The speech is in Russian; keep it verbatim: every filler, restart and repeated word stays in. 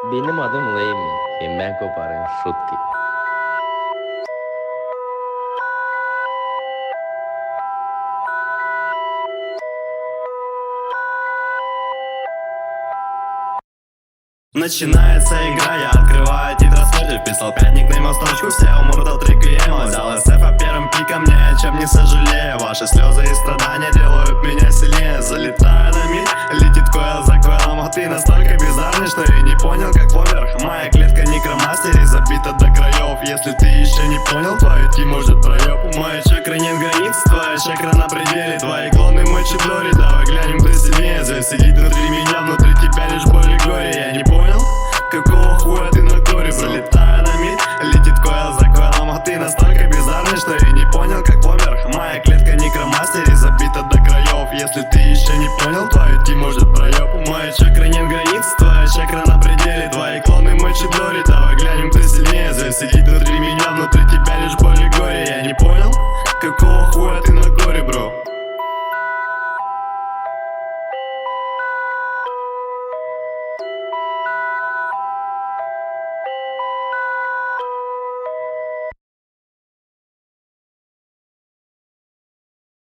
Benim adım Leymi. Ben koparın şutki. Начинается игра, я открываю тетрадь, вписал пять никнеймов строчку, все умрут от реквиема. Взял эсэфа первым пиком, ни о чем не сожалею. Ваши слезы и страдания делают меня сильнее. Залетаю на мид, летит койл за койлом, а ты настолько bizarный, что я не понял, как поверх. Моя клетка некромастери забита до краев. Если ты еще не понял, твой идти может проеб. Моя чакра нет границ, твоя чакра на пределе. Твои клоны мой чудори, давай глянем, кто сильнее. Зверь сидит внутри меня, внутри тебя лишь боль и горе. Я не понял, какого хуя ты на коре? Залетаю на мид, летит койл за койлом, а ты настолько bizarный, что я не понял, как поверх. Моя клетка некромастери забита до краев. Если ты еще не понял, твой идти может проеб. Моя чакра нет границ, твоя чакра на пределе. Твои клоны мой чудори, давай глянем, кто сильнее. Зверь сидит